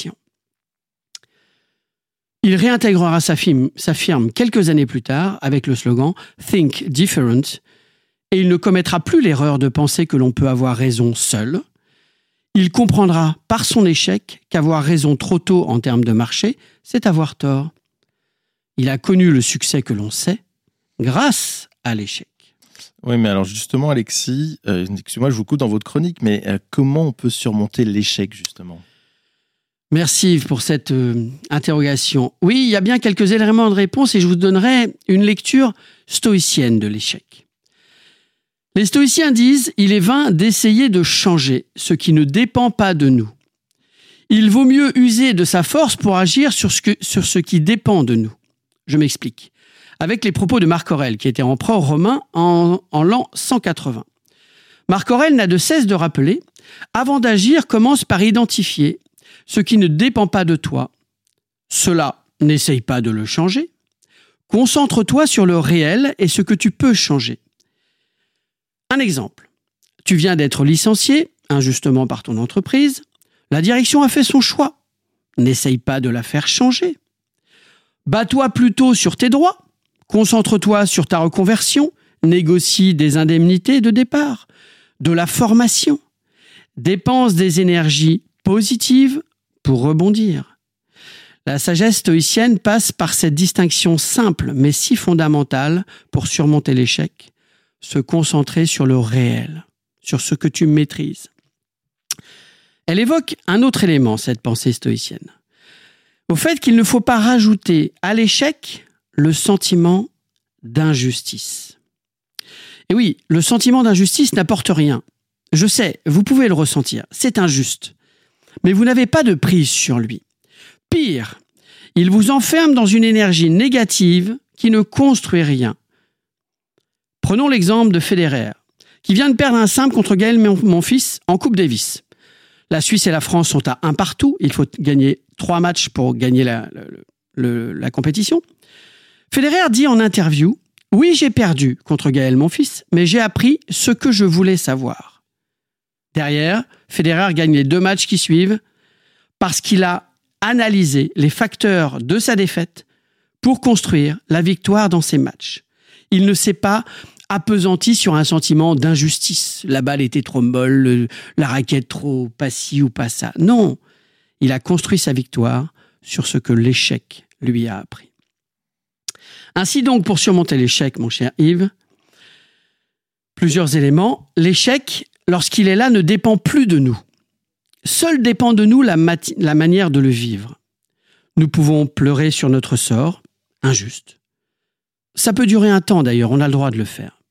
Il réintégrera sa firme quelques années plus tard avec le slogan « Think Different » et il ne commettra plus l'erreur de penser que l'on peut avoir raison seul. Il comprendra par son échec qu'avoir raison trop tôt en termes de marché, c'est avoir tort. Il a connu le succès que l'on sait grâce à l'échec. Oui, mais alors justement, Alexis, excusez-moi, je vous coupe dans votre chronique, mais comment on peut surmonter l'échec, justement ? Merci Yves pour cette interrogation. Oui, il y a bien quelques éléments de réponse et je vous donnerai une lecture stoïcienne de l'échec. Les stoïciens disent « Il est vain d'essayer de changer ce qui ne dépend pas de nous. Il vaut mieux user de sa force pour agir sur ce qui dépend de nous. » Je m'explique. Avec les propos de Marc Aurèle, qui était empereur romain en l'an 180. Marc Aurèle n'a de cesse de rappeler « Avant d'agir, commence par identifier ce qui ne dépend pas de toi. Cela, n'essaye pas de le changer. Concentre-toi sur le réel et ce que tu peux changer. » Un exemple. Tu viens d'être licencié, injustement par ton entreprise. La direction a fait son choix. N'essaye pas de la faire changer. Bats-toi plutôt sur tes droits. Concentre-toi sur ta reconversion. Négocie des indemnités de départ, de la formation. Dépense des énergies positives pour rebondir. La sagesse stoïcienne passe par cette distinction simple mais si fondamentale pour surmonter l'échec. Se concentrer sur le réel, sur ce que tu maîtrises. Elle évoque un autre élément, cette pensée stoïcienne. Au fait qu'il ne faut pas rajouter à l'échec le sentiment d'injustice. Et oui, le sentiment d'injustice n'apporte rien. Je sais, vous pouvez le ressentir, c'est injuste. Mais vous n'avez pas de prise sur lui. Pire, il vous enferme dans une énergie négative qui ne construit rien. Prenons l'exemple de Federer, qui vient de perdre un simple contre Gaël Monfils en Coupe Davis. La Suisse et la France sont à 1 partout. Il faut gagner 3 matchs pour gagner la compétition. Federer dit en interview « Oui, j'ai perdu contre Gaël Monfils, mais j'ai appris ce que je voulais savoir. » Derrière, Federer gagne les 2 matchs qui suivent parce qu'il a analysé les facteurs de sa défaite pour construire la victoire dans ses matchs. Il ne s'est pas appesanti sur un sentiment d'injustice. La balle était trop molle, la raquette trop pas ci ou pas ça. Non, il a construit sa victoire sur ce que l'échec lui a appris. Ainsi donc, pour surmonter l'échec, mon cher Yves, plusieurs éléments. L'échec, lorsqu'il est là, ne dépend plus de nous. Seul dépend de nous la manière de le vivre. Nous pouvons pleurer sur notre sort, injuste. Ça peut durer un temps d'ailleurs, on a le droit de le faire.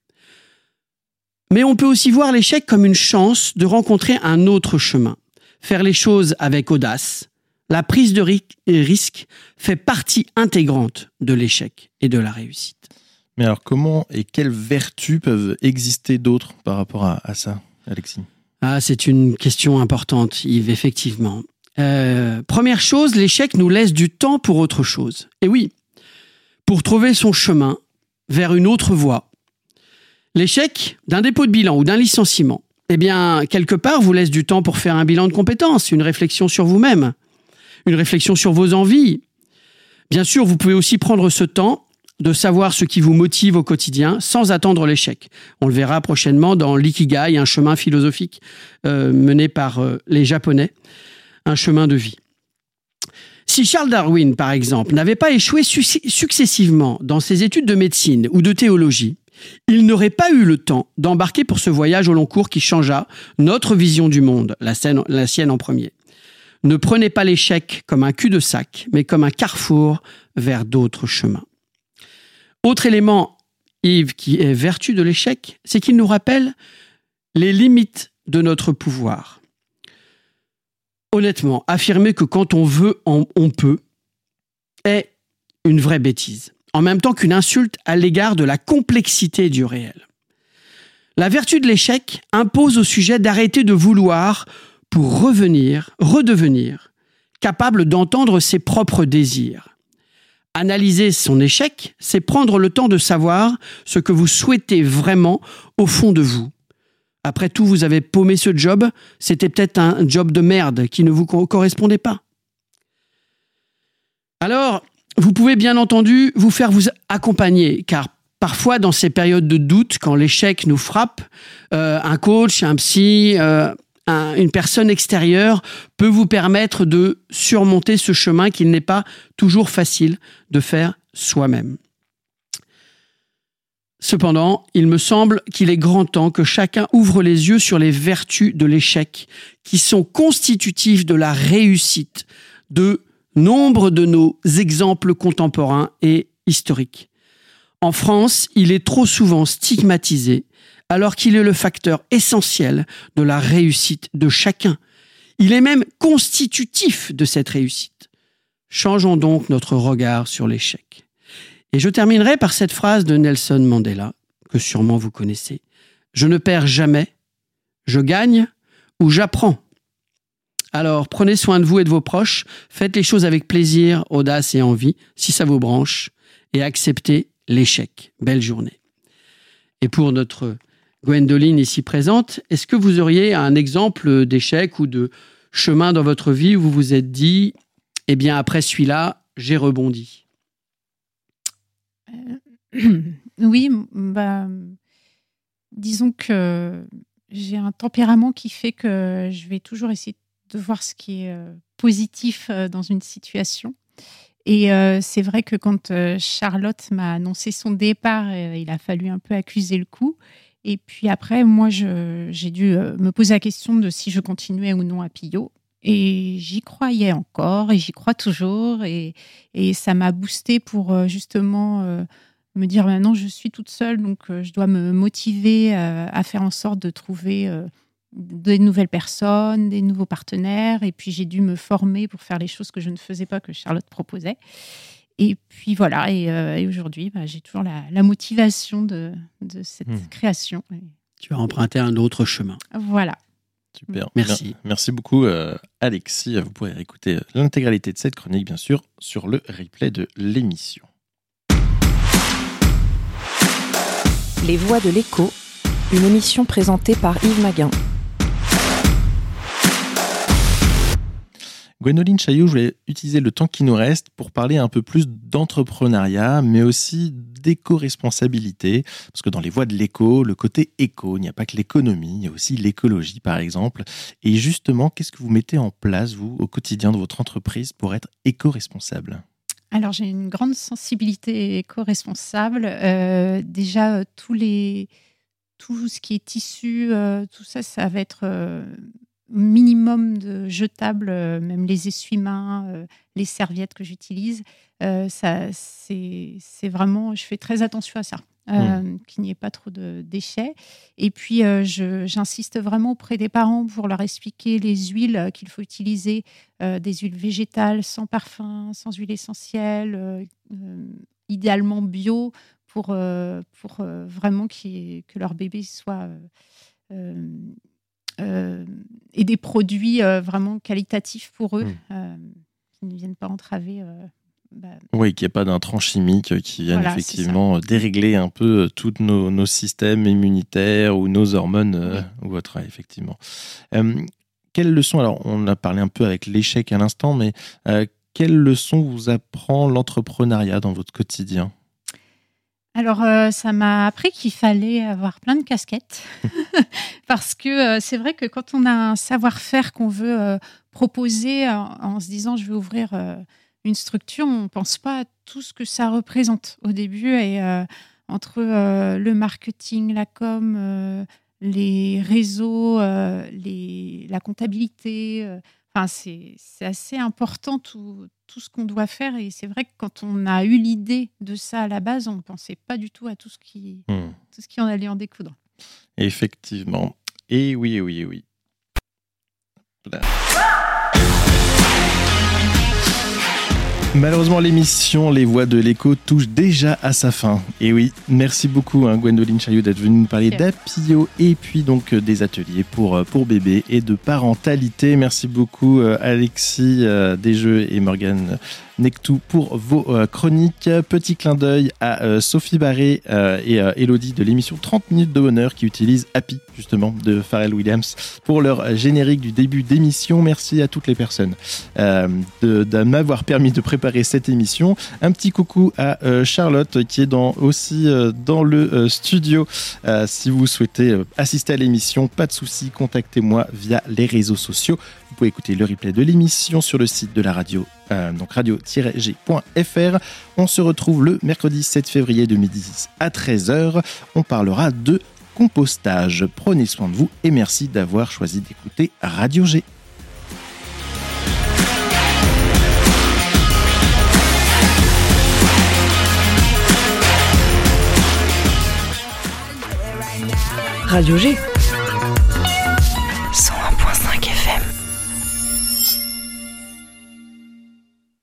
Mais on peut aussi voir l'échec comme une chance de rencontrer un autre chemin. Faire les choses avec audace. La prise de risque fait partie intégrante de l'échec et de la réussite. Mais alors comment et quelles vertus peuvent exister d'autres par rapport à ça, Alexis ? Ah, c'est une question importante, Yves, effectivement. Première chose, l'échec nous laisse du temps pour autre chose. Et oui, pour trouver son chemin vers une autre voie. L'échec d'un dépôt de bilan ou d'un licenciement, eh bien, quelque part, vous laisse du temps pour faire un bilan de compétences, une réflexion sur vous-même, une réflexion sur vos envies. Bien sûr, vous pouvez aussi prendre ce temps de savoir ce qui vous motive au quotidien sans attendre l'échec. On le verra prochainement dans l'Ikigai, un chemin philosophique mené par les Japonais, un chemin de vie. Si Charles Darwin, par exemple, n'avait pas échoué successivement dans ses études de médecine ou de théologie, il n'aurait pas eu le temps d'embarquer pour ce voyage au long cours qui changea notre vision du monde, la sienne en premier. Ne prenez pas l'échec comme un cul-de-sac, mais comme un carrefour vers d'autres chemins. Autre élément, Yves, qui est vertu de l'échec, c'est qu'il nous rappelle les limites de notre pouvoir. Honnêtement, affirmer que quand on veut, on peut, est une vraie bêtise. En même temps qu'une insulte à l'égard de la complexité du réel. La vertu de l'échec impose au sujet d'arrêter de vouloir pour redevenir capable d'entendre ses propres désirs. Analyser son échec, c'est prendre le temps de savoir ce que vous souhaitez vraiment au fond de vous. Après tout, vous avez paumé ce job, c'était peut-être un job de merde qui ne vous correspondait pas. Alors, vous pouvez bien entendu vous faire vous accompagner, car parfois dans ces périodes de doute, quand l'échec nous frappe, un coach, un psy, une personne extérieure peut vous permettre de surmonter ce chemin qu'il n'est pas toujours facile de faire soi-même. Cependant, il me semble qu'il est grand temps que chacun ouvre les yeux sur les vertus de l'échec qui sont constitutives de la réussite de nombre de nos exemples contemporains et historiques. En France, il est trop souvent stigmatisé alors qu'il est le facteur essentiel de la réussite de chacun. Il est même constitutif de cette réussite. Changeons donc notre regard sur l'échec. Et je terminerai par cette phrase de Nelson Mandela, que sûrement vous connaissez. « Je ne perds jamais, je gagne ou j'apprends ». Alors, prenez soin de vous et de vos proches, faites les choses avec plaisir, audace et envie, si ça vous branche, et acceptez l'échec. Belle journée. Et pour notre Gwendoline ici présente, est-ce que vous auriez un exemple d'échec ou de chemin dans votre vie où vous vous êtes dit « Eh bien, après celui-là, j'ai rebondi ». Oui, disons que j'ai un tempérament qui fait que je vais toujours essayer de voir ce qui est positif dans une situation. Et c'est vrai que quand Charlotte m'a annoncé son départ, il a fallu un peu accuser le coup. Et puis après, moi, j'ai dû me poser la question de si je continuais ou non à Pillot. Et j'y croyais encore et j'y crois toujours. Et ça m'a boostée pour justement me dire maintenant, je suis toute seule, donc je dois me motiver à faire en sorte de trouver des nouvelles personnes, des nouveaux partenaires. Et puis, j'ai dû me former pour faire les choses que je ne faisais pas, que Charlotte proposait. Et puis, voilà. Et aujourd'hui, j'ai toujours la motivation de cette création. Tu as emprunté un autre chemin. Voilà. Super. Merci. Merci beaucoup, Alexis. Vous pourrez écouter l'intégralité de cette chronique, bien sûr, sur le replay de l'émission. Les Voix de l'écho, une émission présentée par Yves Maguin. Gwendoline Chaillot, je voulais utiliser le temps qui nous reste pour parler un peu plus d'entrepreneuriat, mais aussi d'éco-responsabilité. Parce que dans les Voix de l'éco, le côté éco, il n'y a pas que l'économie, il y a aussi l'écologie, par exemple. Et justement, qu'est-ce que vous mettez en place, vous, au quotidien de votre entreprise pour être éco-responsable ? Alors, j'ai une grande sensibilité éco-responsable. Déjà, tout ce qui est tissu, tout ça, ça va être minimum de jetables, même les essuie-mains, les serviettes que j'utilise. Ça, c'est vraiment, je fais très attention à ça, qu'il n'y ait pas trop de déchets. Et puis, j'insiste vraiment auprès des parents pour leur expliquer les huiles qu'il faut utiliser, des huiles végétales, sans parfum, sans huile essentielle, idéalement bio, pour vraiment que leur bébé soit... et des produits vraiment qualitatifs pour eux, qui ne viennent pas entraver... Oui, qu'il n'y ait pas d'intrants chimiques qui viennent effectivement dérégler un peu tous nos systèmes immunitaires ou nos hormones ou autres, effectivement. Quelles leçons, alors on a parlé un peu avec l'échec à l'instant, mais quelles leçons vous apprend l'entrepreneuriat dans votre quotidien ? Alors, ça m'a appris qu'il fallait avoir plein de casquettes parce que c'est vrai que quand on a un savoir-faire qu'on veut proposer en se disant « je vais ouvrir une structure », on ne pense pas à tout ce que ça représente au début. Et entre le marketing, la com, les réseaux, la comptabilité... c'est assez important tout ce qu'on doit faire. Et c'est vrai que quand on a eu l'idée de ça à la base, on ne pensait pas du tout à tout ce qui en allait en découdre. Effectivement. Et oui. Là. Malheureusement, l'émission Les Voix de l'écho touche déjà à sa fin. Et oui, merci beaucoup Gwendoline Chaillot d'être venue nous parler d'Apio et puis donc des ateliers pour bébés et de parentalité. Merci beaucoup Alexis Desjeux et Morgane Nectou pour vos chroniques. Petit clin d'œil à Sophie Barré et Elodie de l'émission 30 minutes de bonheur qui utilisent Happy justement de Pharrell Williams pour leur générique du début d'émission. Merci à toutes les personnes de m'avoir permis de préparer cette émission. Un petit coucou à Charlotte qui est aussi dans le studio. Si vous souhaitez assister à l'émission, pas de souci, contactez-moi via les réseaux sociaux. Vous pouvez écouter le replay de l'émission sur le site de la radio, donc radio-g.fr. On se retrouve le mercredi 7 février 2010 à 13h. On parlera de compostage. Prenez soin de vous et merci d'avoir choisi d'écouter Radio G. Radio G.